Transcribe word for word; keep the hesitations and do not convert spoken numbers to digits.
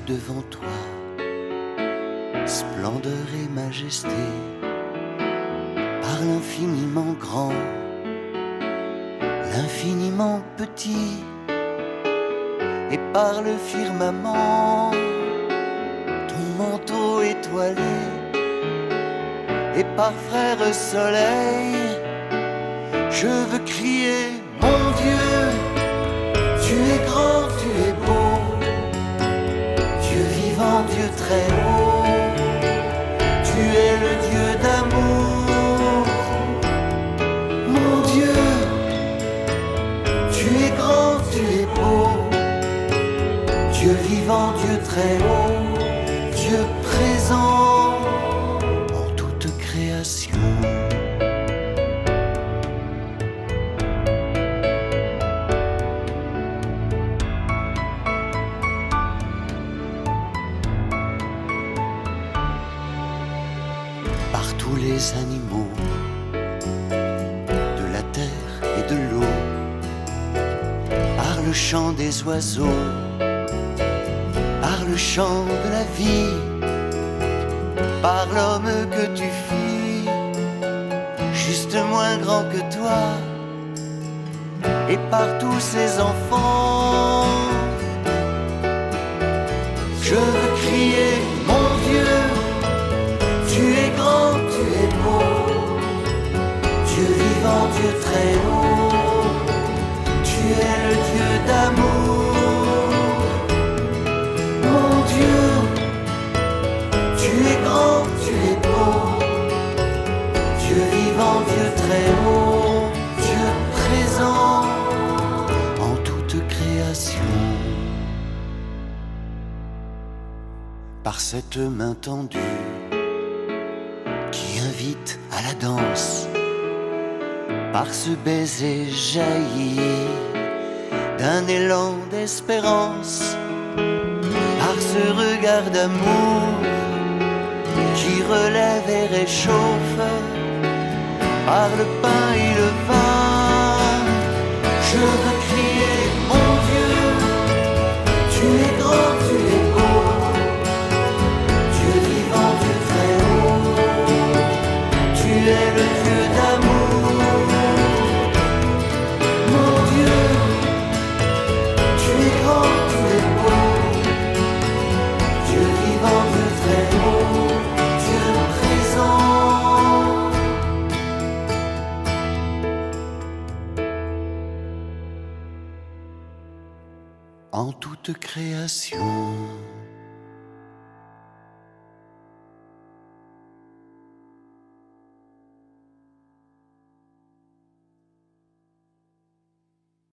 devant toi, splendeur et majesté, par l'infiniment grand, l'infiniment petit, et par le firmament, ton manteau étoilé, et par frère soleil, je veux crier, mon Dieu, tu es grand, tu es beau, Dieu vivant, Dieu très haut, tu es le Dieu d'amour. Mon Dieu, tu es grand, tu es beau, Dieu vivant, Dieu très haut, Dieu présent en toute création. Par tous les animaux de la terre et de l'eau, par le chant des oiseaux, par le chant de la vie, par l'homme que tu fis, juste moins grand que toi, et par tous ces enfants, je veux crier, mon Dieu, tu es grand, tu es beau, Dieu vivant, Dieu très haut, tu es le Dieu d'amour. Mon Dieu, tu es grand, tu es beau, Dieu vivant, Dieu très haut, Dieu présent en toute création. Par cette main tendue qui invite à la danse, par ce baiser jailli d'un élan d'espérance, par ce regard d'amour qui relève et réchauffe, par le pain et le vin, je veux crier, mon Dieu, tu es grand, tu es beau, Dieu vivant, Dieu très haut, tu es le Dieu d'amour. Mon Dieu, tu es grand, tu es beau, Dieu vivant, Dieu très haut, Dieu présent en toute création.